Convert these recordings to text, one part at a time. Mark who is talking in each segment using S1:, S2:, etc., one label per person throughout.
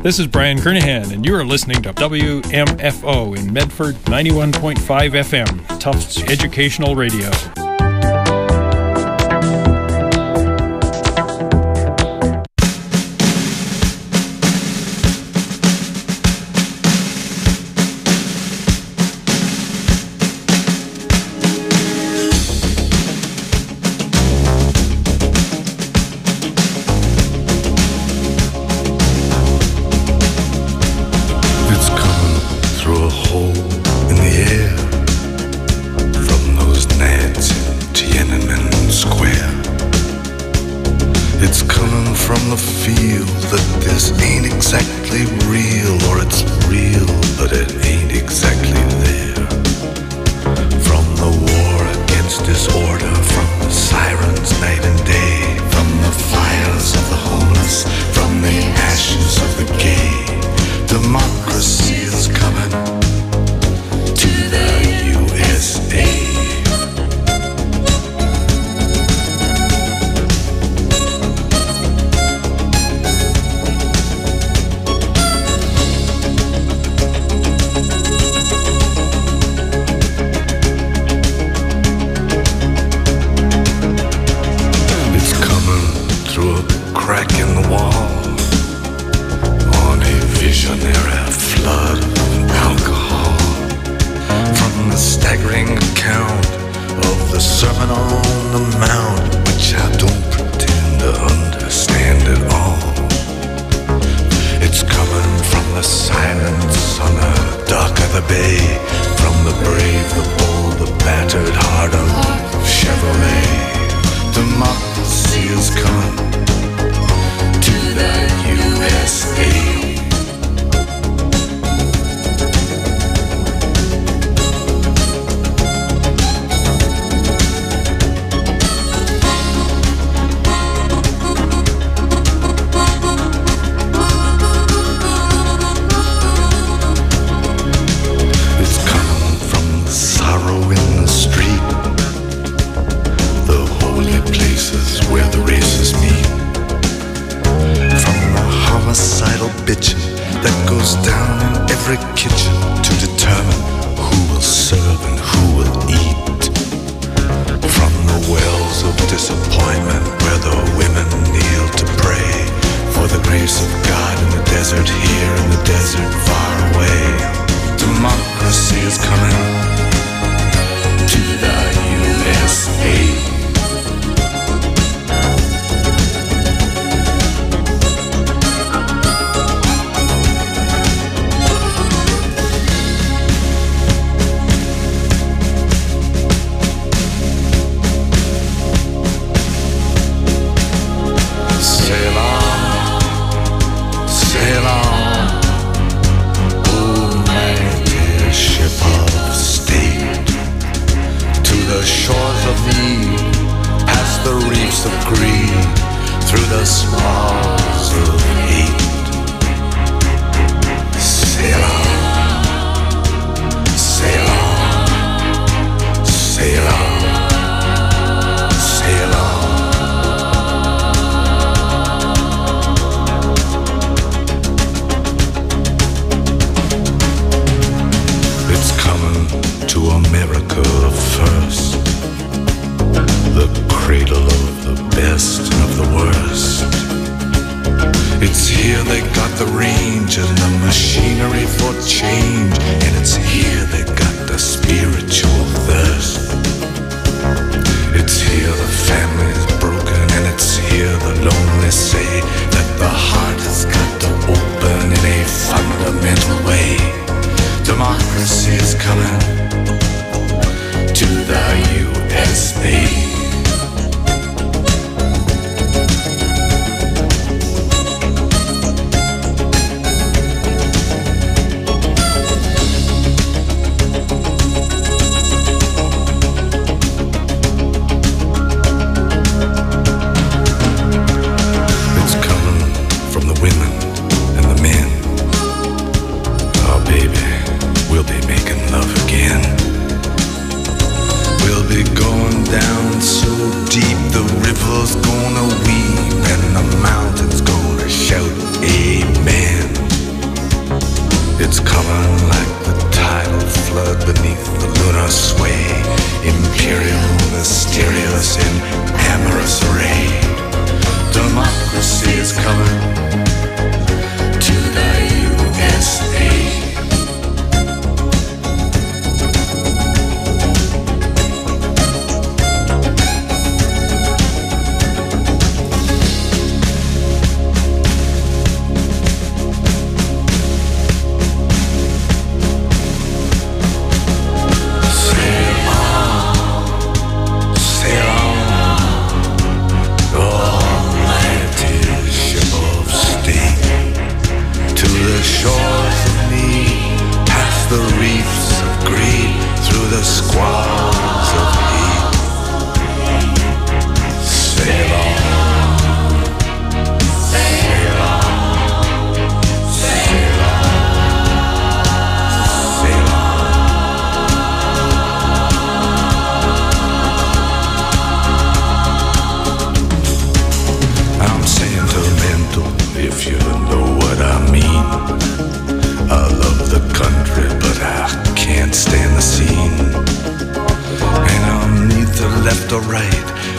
S1: This is Brian Kernahan, and you are listening to WMFO in Medford, 91.5 FM, Tufts Educational Radio.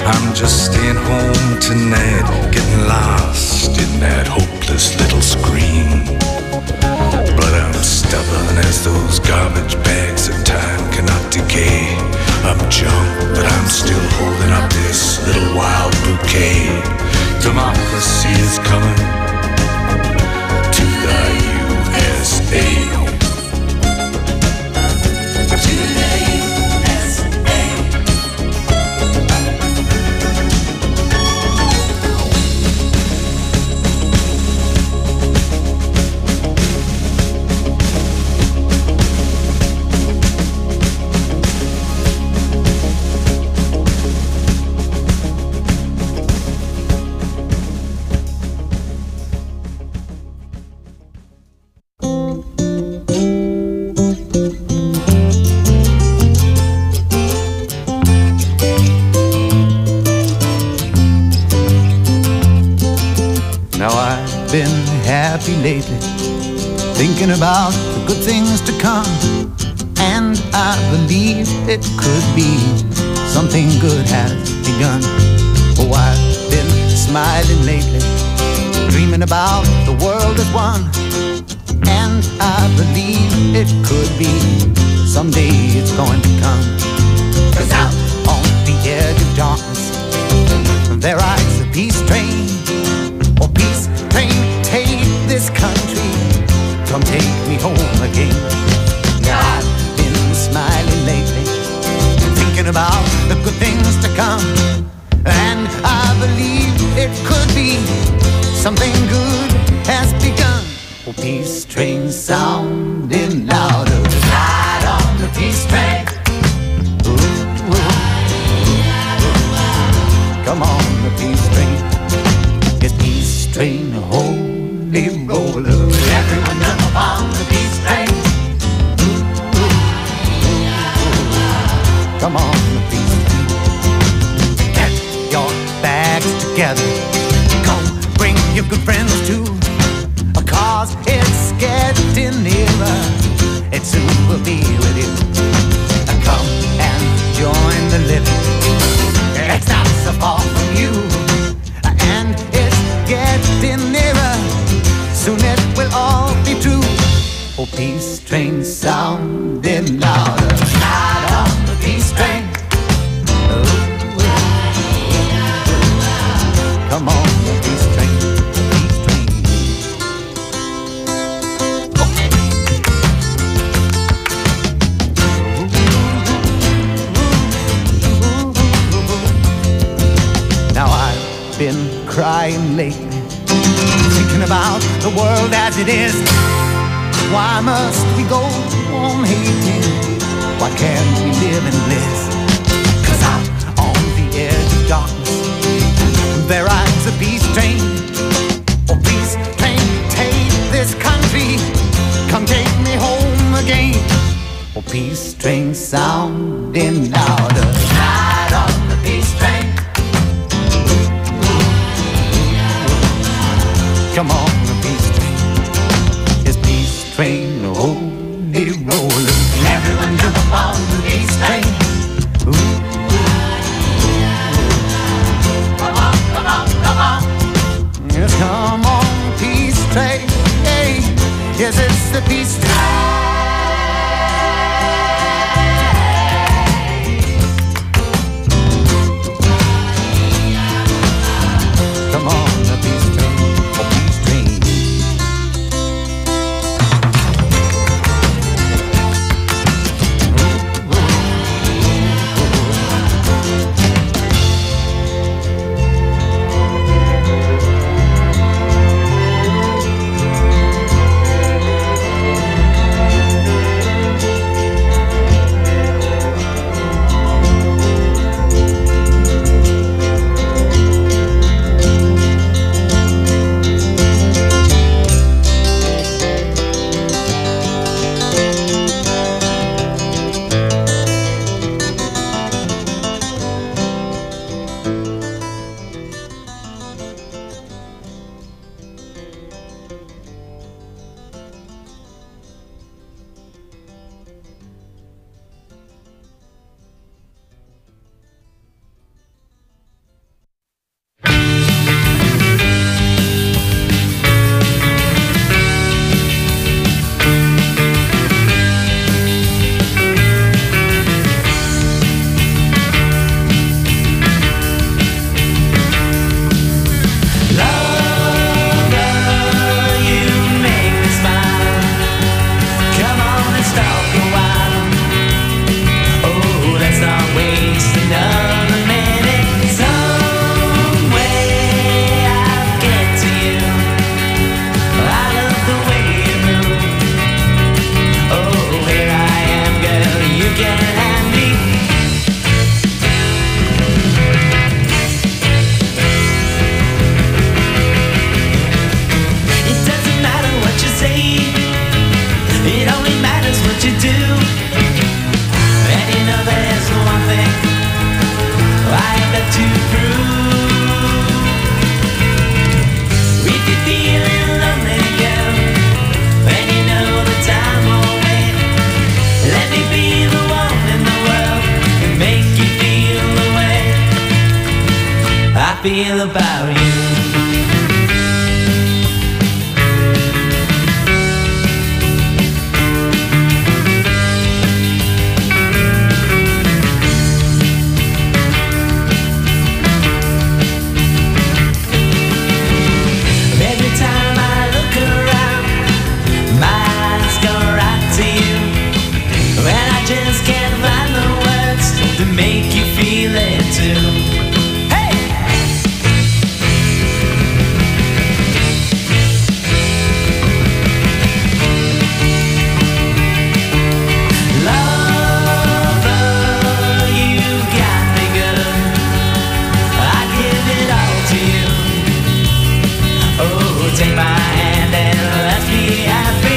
S2: I'm just staying home tonight, getting lost in that hopeless little screen. But I'm stubborn as those garbage bags of time cannot decay. I'm junk, but I'm still holding up this little wild bouquet. Democracy is coming to the USA.
S3: Lately, thinking about the good things to come, and I believe it could be something good has begun. Oh, I've been smiling lately, dreaming about the world as one, and I believe it could be someday it's going to come. 'Cause out on the edge of darkness, there rides the peace train. Oh, peace train, take this country, come take me home again. I've been smiling lately, thinking about the good things to come, and I believe it could be something good has begun. Oh, peace train sounding louder, ride on the peace train. Ooh, ooh, ooh. Come on, the peace train. It's peace train, holy roller. Everyone jump on the peace train. Ooh, ooh, ooh. Come on, the peace train. Get your bags together. Come bring your good friends too, 'cause it's getting nearer. It soon will be with you. Come and join the living. It's not so far from you, and it's getting nearer. Soon it will all be true. Oh, peace train sounding louder. Ride on the peace train. Oh, come on, the peace train, peace train. Oh. Now I've been crying lately, thinking about the world as it is. Why must we go on hating? Why can't we live in bliss? 'Cause out on the edge of darkness, there rides a peace train. Oh, peace train, take this country, come take me home again. Oh, peace train sounding louder, ride on the peace train. Come on, the peace train. It's peace train, holy roller. Everyone jump up on the peace train.
S4: feel about you. Make you feel it too. Hey! Lover, you got me good. I give it all to you. Oh, take my hand and let's be happy.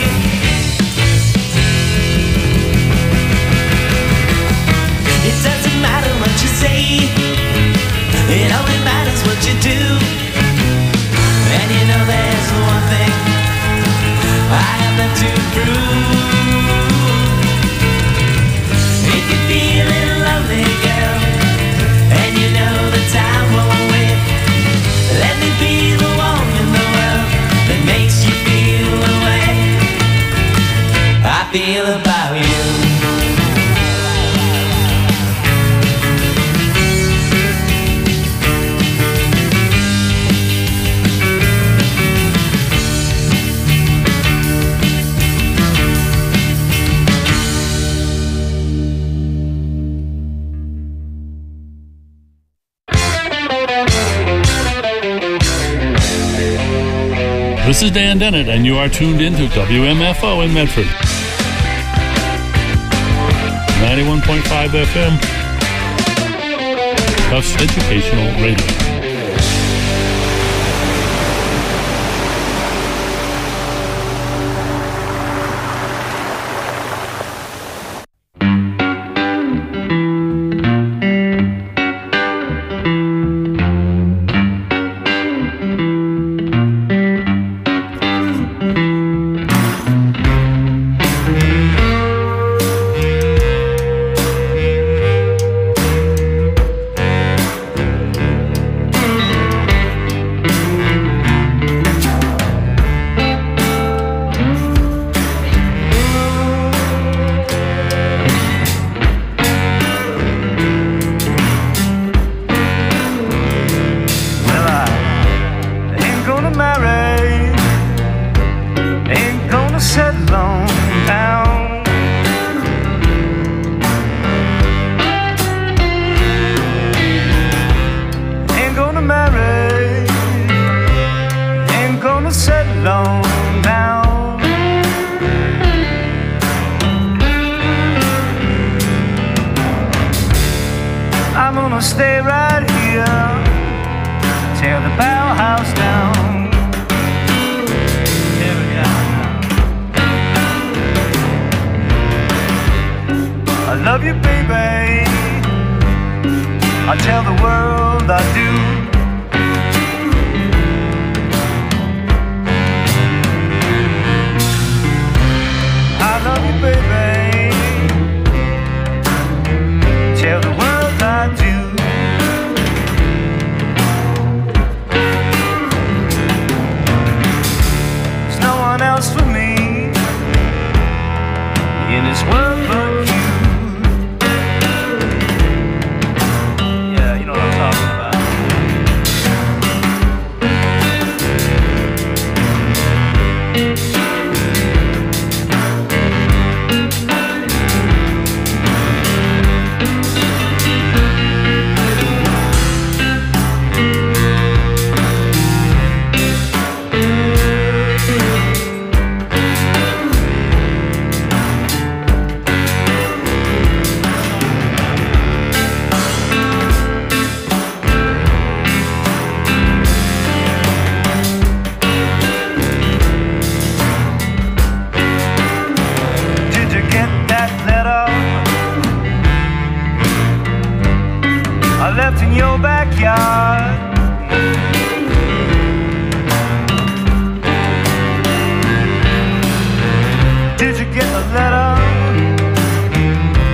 S4: It doesn't matter what you say, it only matters what you do. And you know there's one thing I have left to prove. If you're feeling lonely, girl, and you know the time won't wait, let me be the one in the world that makes you feel the way I feel about you.
S5: This is Dan Dennett, and you are tuned into WMFO in Medford. 91.5 FM. Tufts Educational Radio.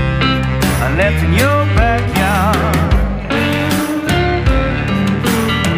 S6: left in your backyard.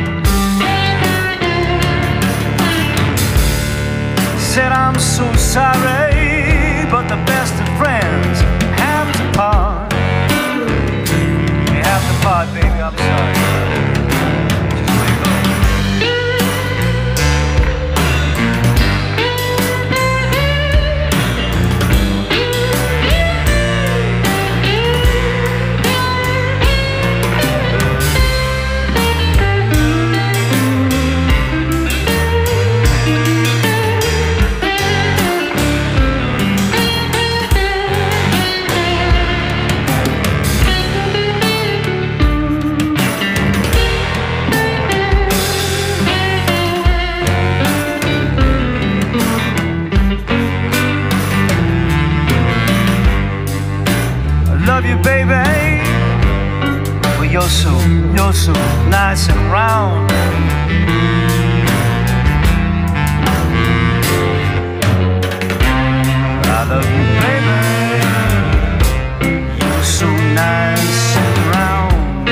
S6: Love you, baby. Well, you're so nice and round. I love you, baby. You're so nice and round.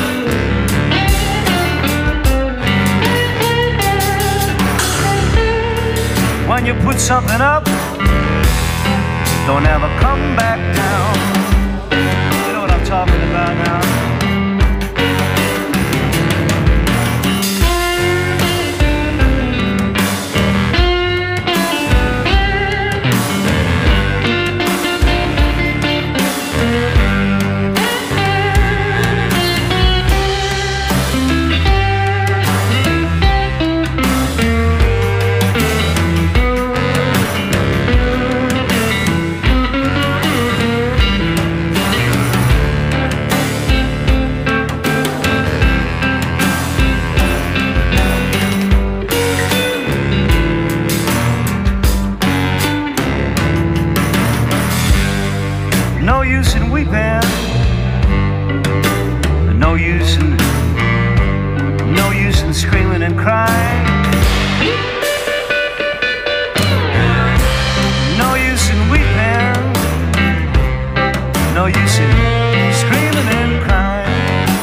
S6: When you put something up, don't ever come back down. Talking about now. No use in weeping, no use in screaming and crying. No use in weeping, no use in screaming and crying.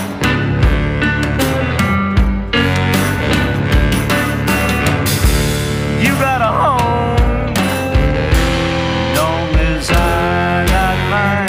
S6: You got a home, long as I got mine.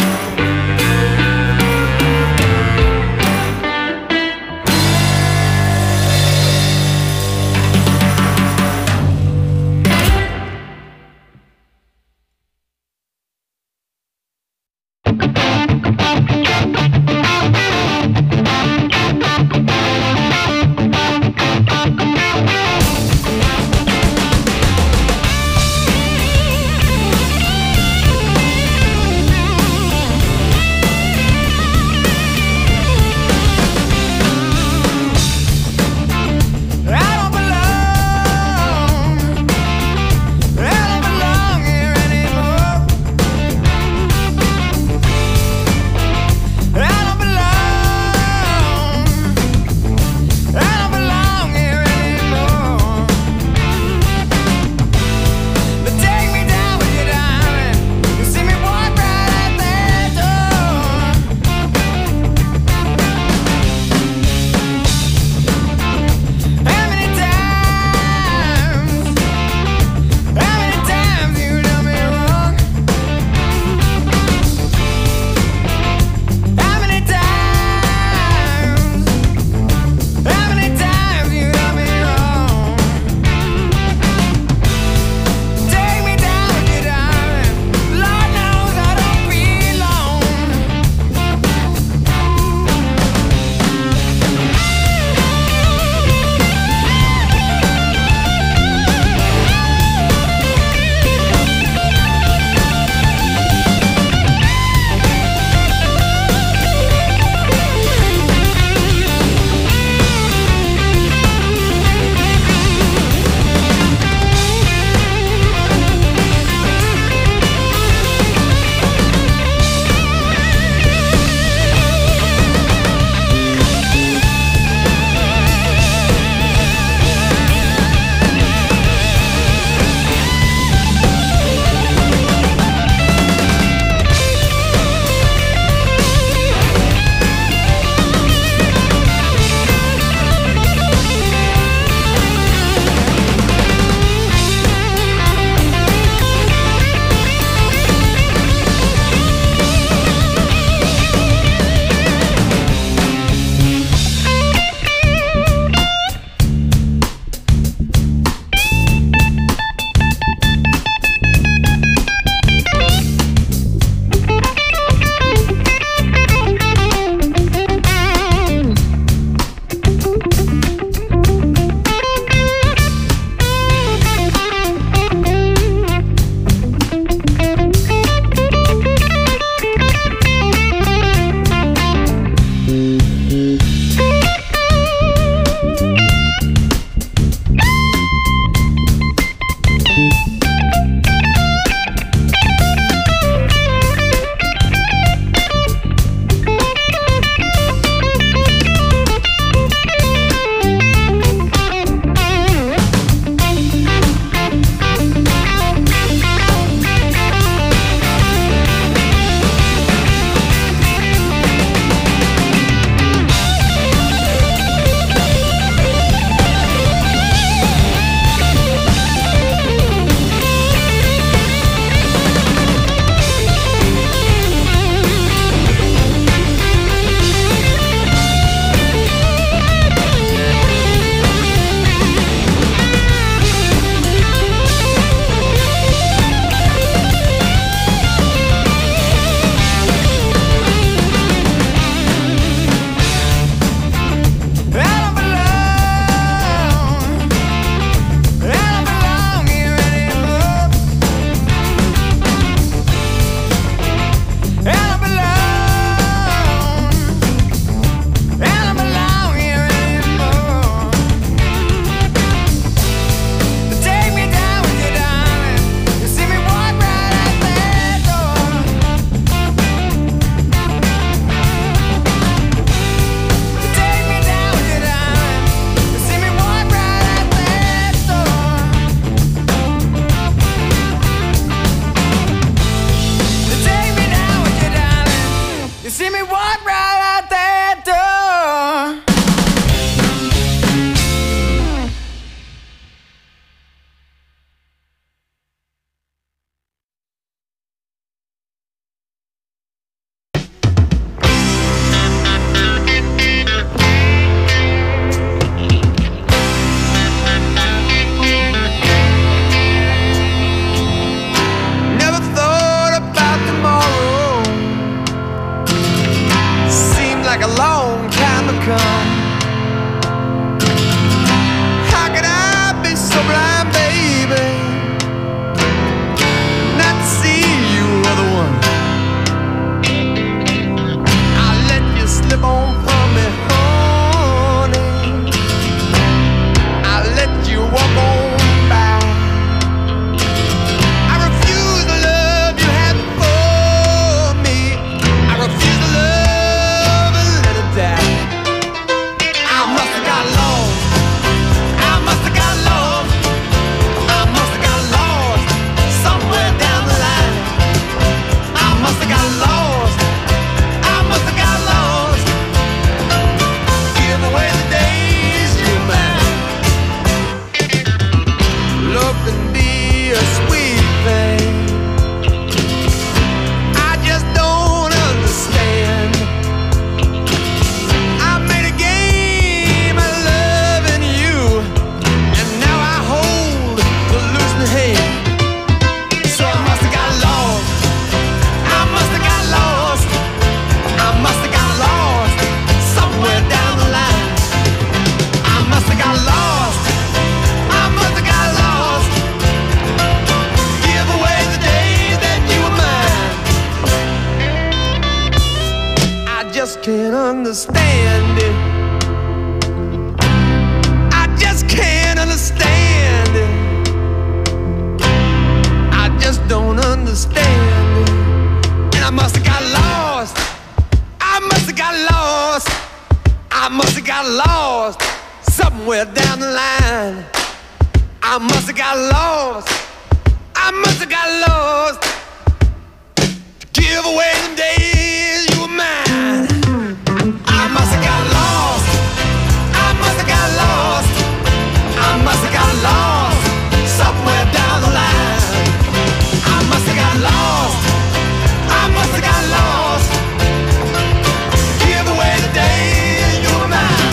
S7: lost somewhere down the line. I must have got lost. I must have got lost to give away the days you were mine. I must have got lost. I must have got lost. I must have got lost somewhere down the line. I must have got lost. I must have got lost. Give away the days you were mine.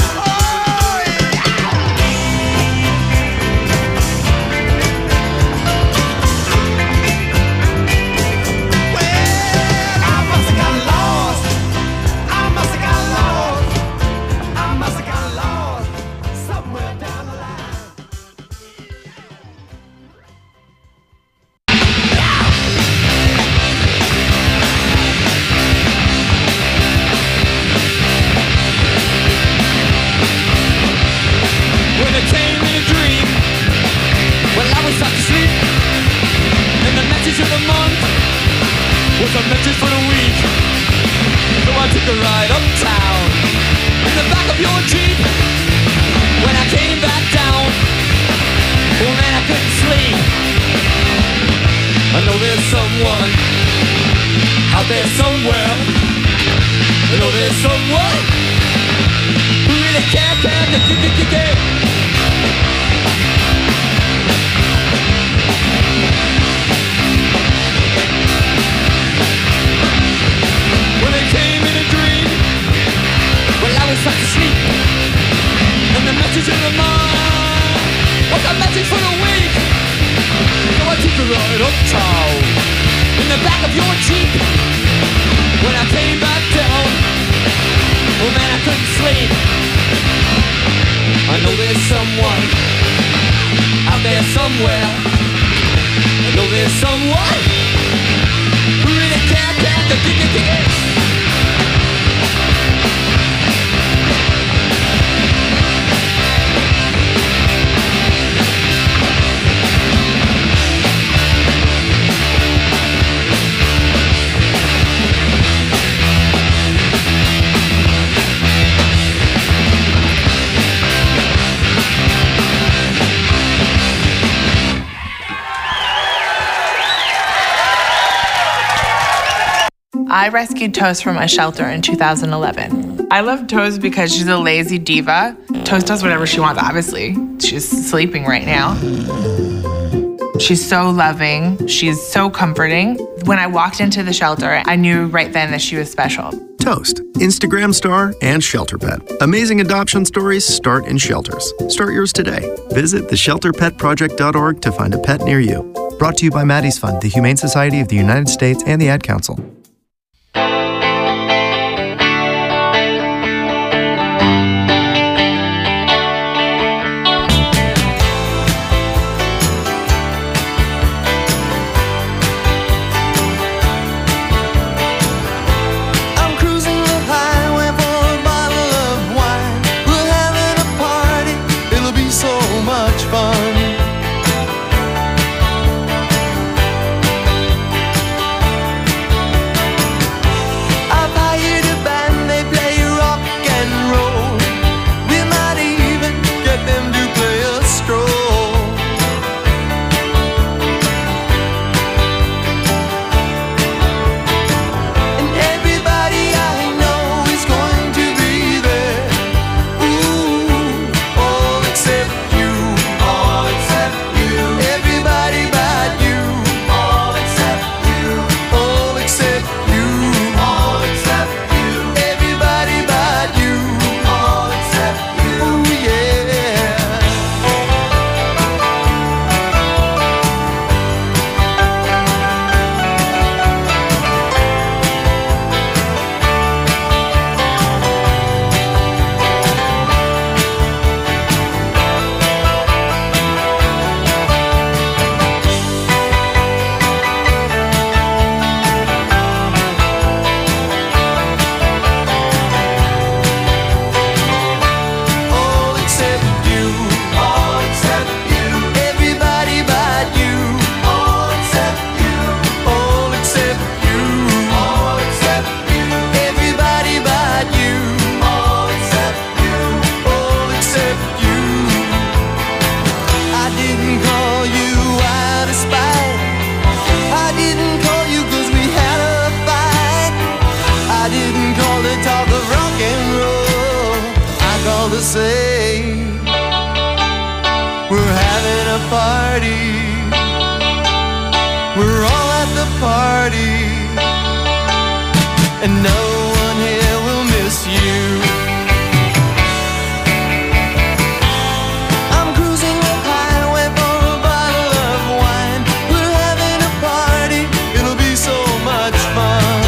S7: Was a message for the week. So I took a ride uptown in the back of your Jeep. When I came back down, oh man, I couldn't sleep. I know there's someone out there somewhere. I know there's someone who really care. When they came in a dream, well I was fast asleep, and the message in the mind was a message for the weak. So I took a ride uptown in the back of your Jeep. When I came back down, oh man I couldn't sleep. I know there's someone out there somewhere. I know there's someone who really can't
S8: I rescued Toast from a shelter in 2011. I love Toast because she's a lazy diva. Toast does whatever she wants, obviously. She's sleeping right now. She's so loving. She's so comforting. When I walked into the shelter, I knew right then that she was special.
S9: Toast, Instagram star and shelter pet. Amazing adoption stories start in shelters. Start yours today. Visit theshelterpetproject.org to find a pet near you.
S10: Brought to you by Maddie's Fund, the Humane Society of the United States, and the Ad Council.
S7: Fun.
S3: the same. We're having a party. We're all at the party, and no one here will miss you. I'm cruising the highway for a bottle of wine. We're having a party, it'll be so much fun.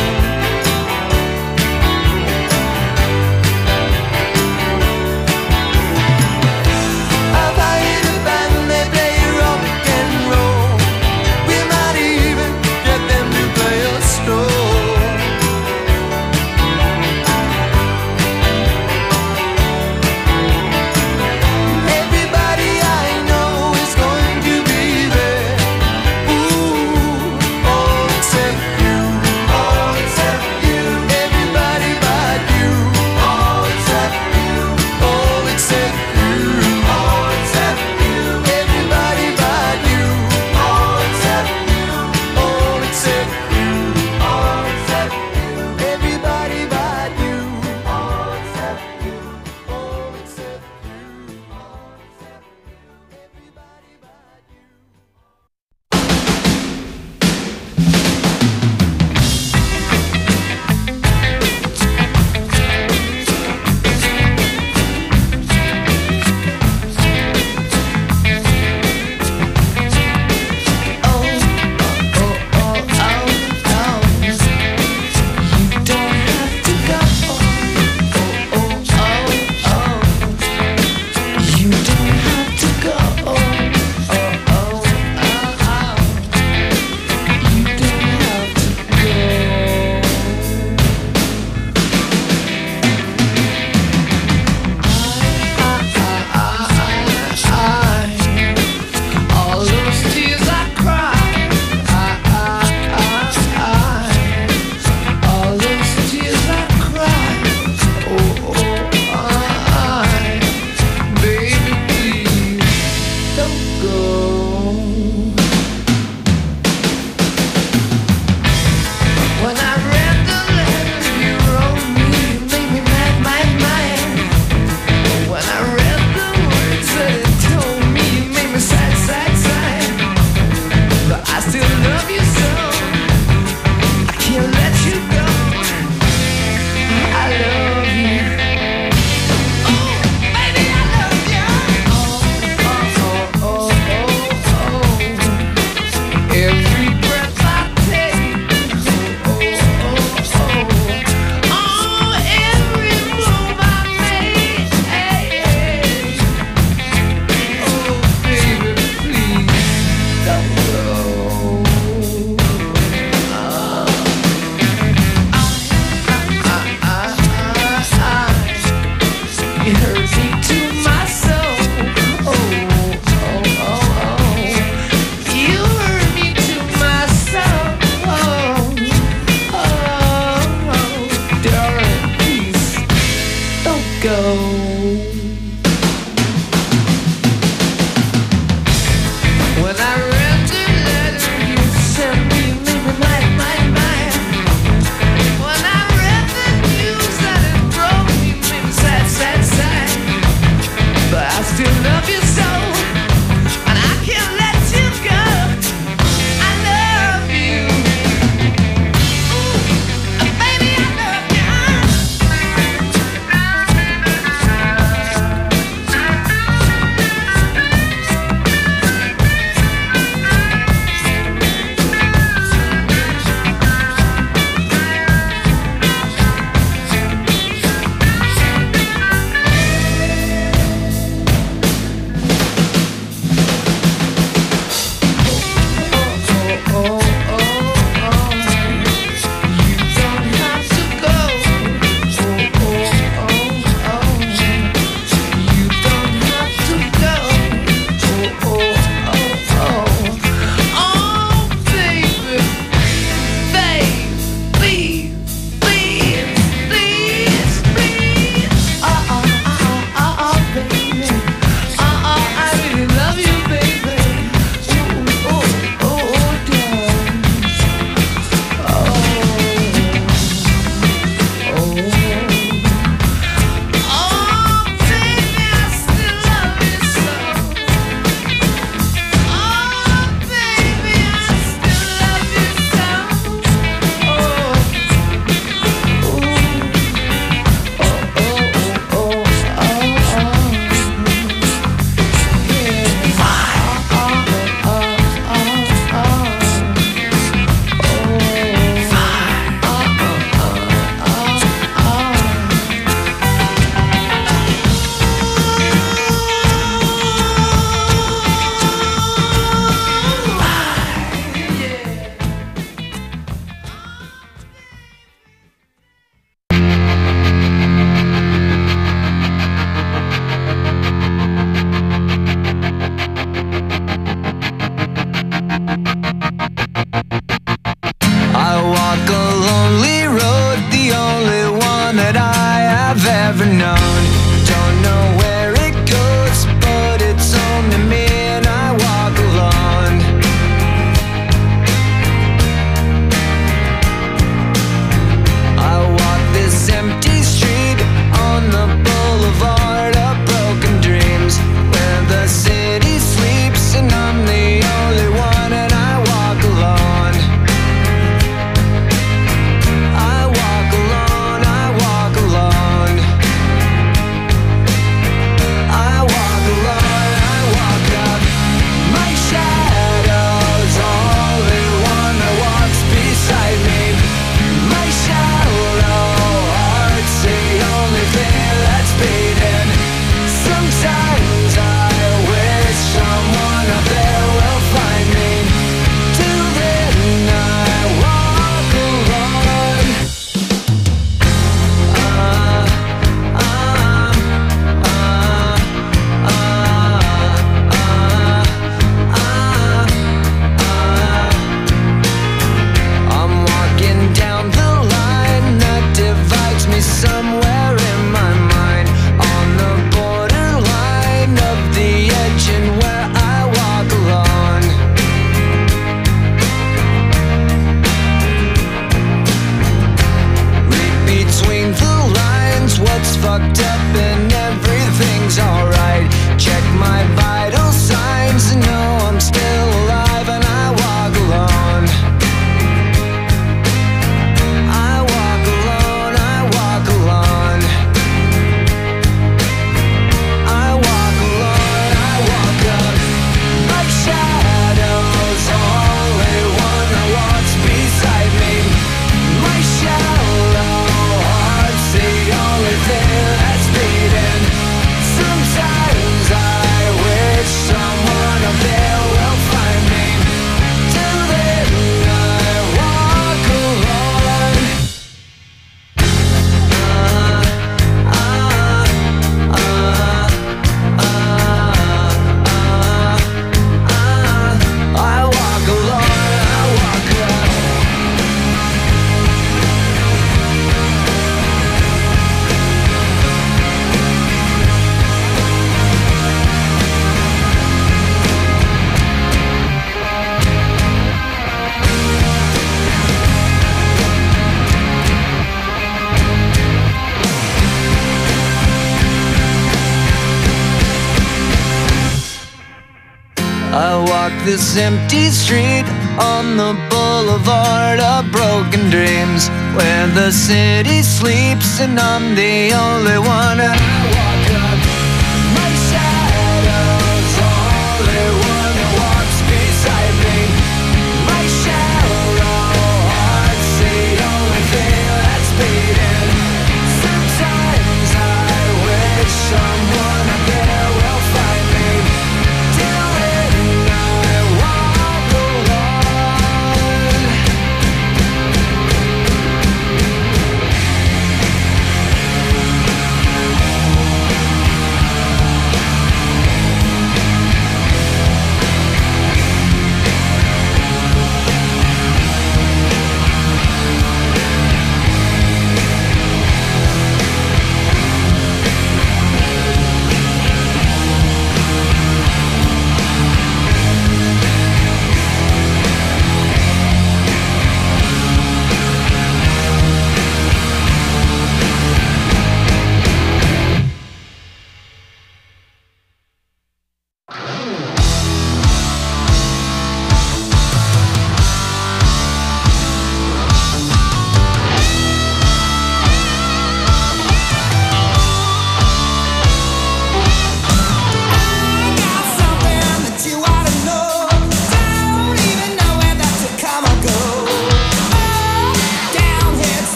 S3: I've hired a band, they play rock and roll. We might even get them to play a stroll. Everybody I know is going to be there. Ooh, all except you. All except you. Everybody but you. All except you. All except you. All except you. Everybody but you. All except you. All except you. All except you. Everybody but you. All except you. All except you. All except you. Everybody but you. All those tears I cried, all those tears I cried, baby, please don't go. When I read the letter you wrote me, you made me mad, mad, mad. When I read the words that it told me, you made me sad, sad, sad. But I still love you so, I can't let you go. I love you. Oh, baby, I love you. Oh. Every breath I take. Oh, every move I make. Oh, baby, please don't go. You hurt me to my soul. You hurt me to my soul. Darling, please don't go. When I read the letter you sent me, you made me mad, mad, mad. When I read the news that it broke me, you made me sad, sad, sad. But I still love you so, and I can't let you go. I love you. Ooh, baby, I love you.
S11: I walk this empty street on the boulevard of broken dreams, where the city sleeps and I'm the only one. And I walk up, my shadow's only one that walks beside me. My shallow heart's the only thing that's beating. Sometimes I wish someone up there will find me. Till then I walk alone.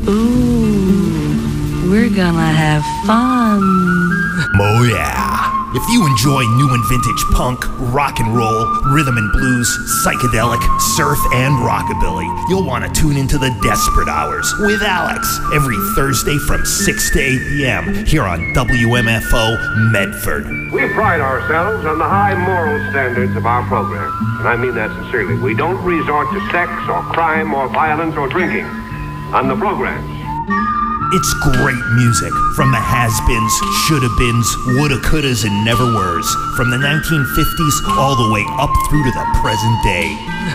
S12: We're gonna have fun.
S13: Oh yeah.
S12: If you enjoy new and vintage punk, rock and roll, rhythm and blues, psychedelic, surf, and rockabilly, you'll want to tune into the Desperate Hours with Alex every Thursday from 6 to 8 p.m. here on WMFO Medford.
S13: We pride ourselves on the high moral standards of our program, and I mean that sincerely. We don't resort to sex or crime or violence or drinking on the programs.
S12: It's great music from the has-beens, shoulda-beens, woulda, couldas, and never-weres, from the 1950s all the way up through to the present day.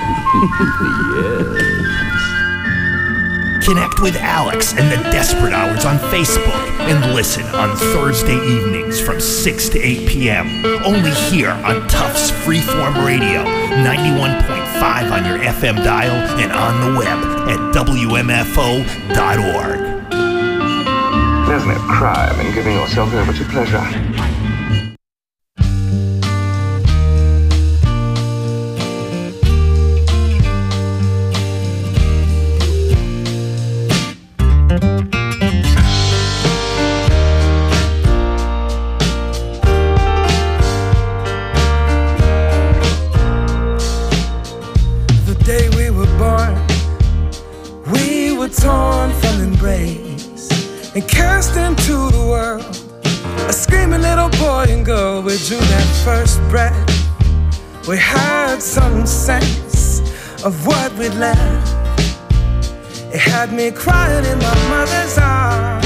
S12: Yes. Connect with Alex and the Desperate Hours on Facebook and listen on Thursday evenings from 6 to 8 p.m. only here on Tufts Freeform Radio, 91.5 on your FM dial and on the web at WMFO.org.
S14: There's no crime in giving yourself over to pleasure.
S15: The day we were born, we were torn from embrace and cast into the world, a screaming little boy and girl. We drew that first breath. We had some sense of what we'd left. It had me crying in my mother's arms.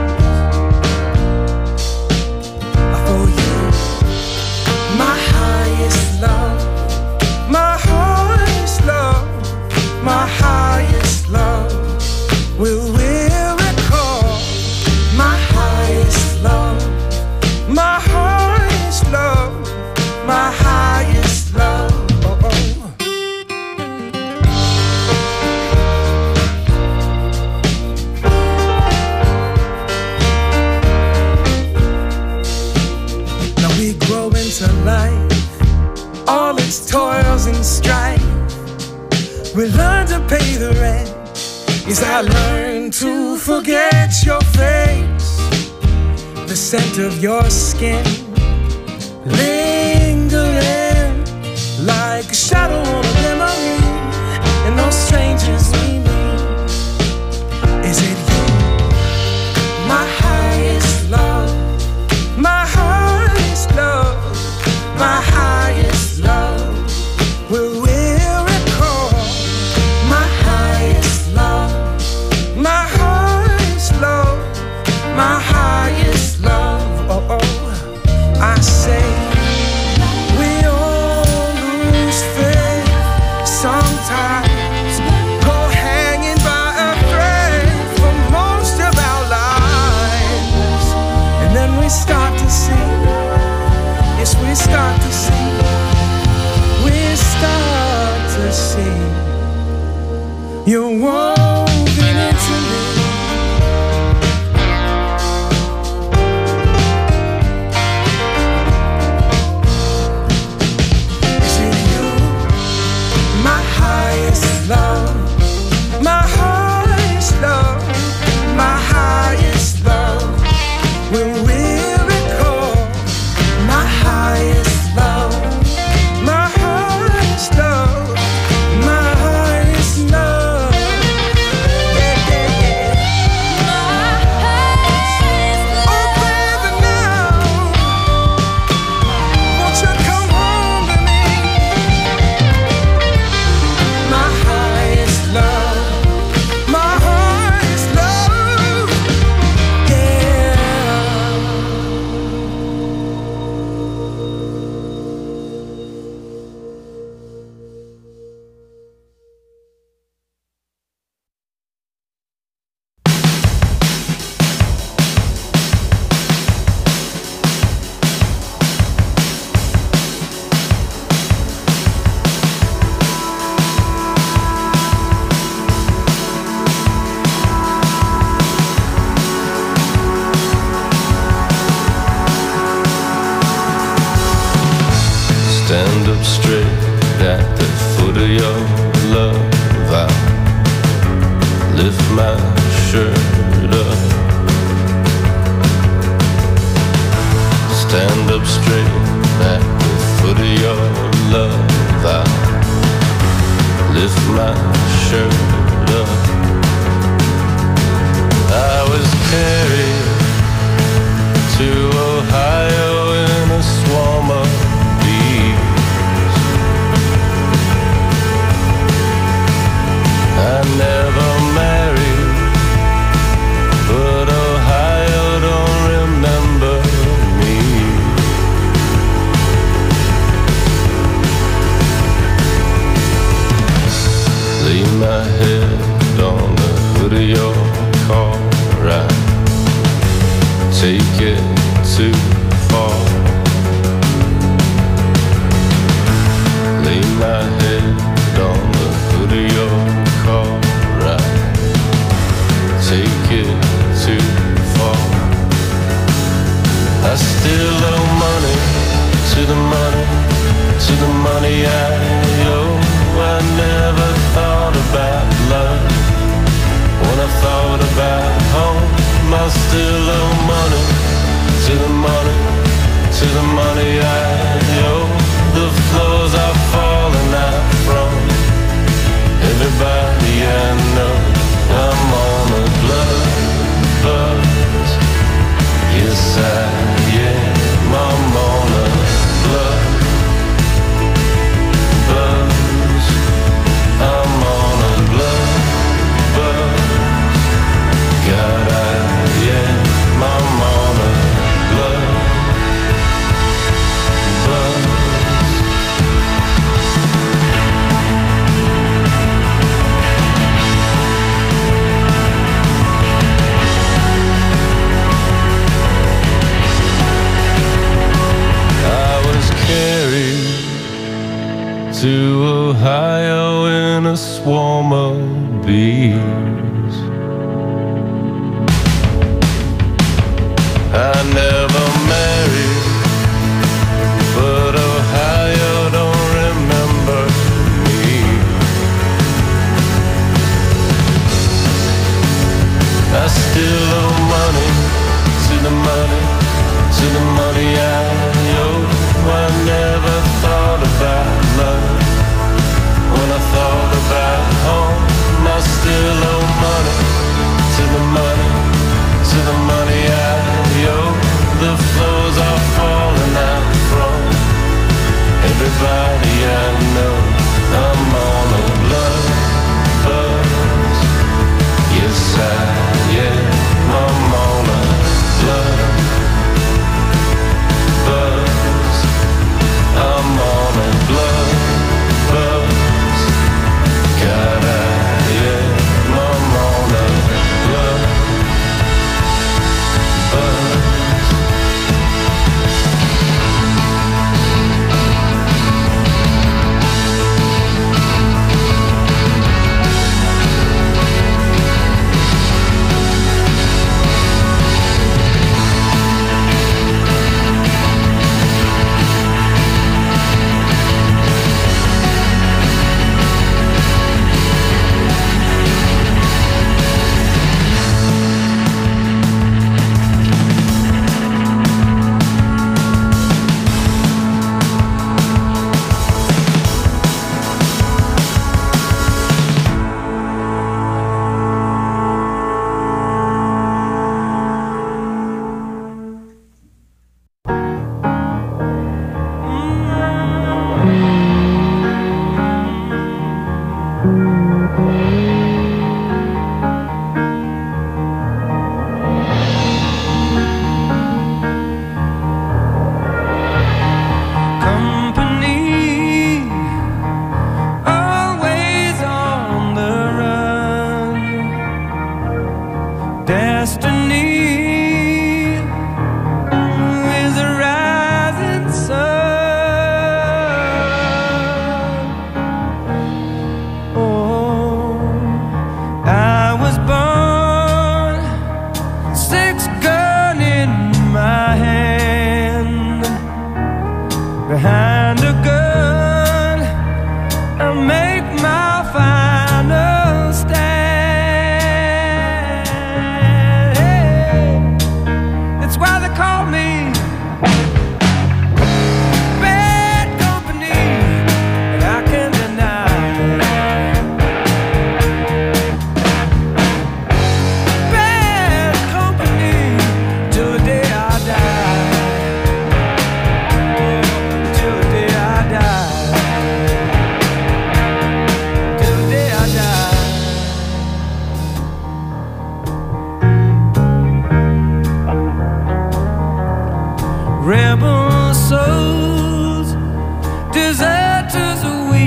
S15: For you, my highest love, my highest love, my highest love will recall. My highest love, my highest love, my highest love. Now we grow into life, all its toils and strife. We learn to pay the rent. Yes, I learned to forget your face, the scent of your skin, lingering like a shadow on a memory, and those strangers we meet. Is it you, my highest love, my highest love, my highest love? Will we recall my highest love, my highest love, my highest love? Oh, oh, I say we all lose faith sometimes, go hanging by a thread for most of our lives, and then we start to see, yes, we start to see, we start to see you're woven into me. Is it you, my highest love, my highest love, my highest love? When we recall my highest love, my highest love, my highest love. Yeah, yeah, yeah. My highest love. Oh, baby, now won't you come home to me? My highest love, my highest love. Yeah.
S16: Stand up straight at the foot of your love. I'll lift my shirt up. stand up straight at the foot of your love. I'll lift my shirt up. I was carried to Ohio in a swarm of bees. I never married, but Ohio don't remember me. Lay my head on the hood of your car, right? Take it too far. Lay my head on the hood of your car, right? Take it too far. I still owe money to the money, to the money I owe. I never thought about love when I thought about home. I still owe money to the money, to the money I owe. The floors are falling out from everybody I know. I'm on a blood buzz. Yes, I am. I'm on a blood buzz. I'm on a blood buzz. God, I'm on a blood buzz. I was carried to Ohio in a swarm of bees. I never married, but Ohio don't remember me. I still owe money to the money, to the money I owe. I never thought about love when I thought about home. I still owe money to the money, to the money I owe. The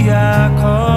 S17: I call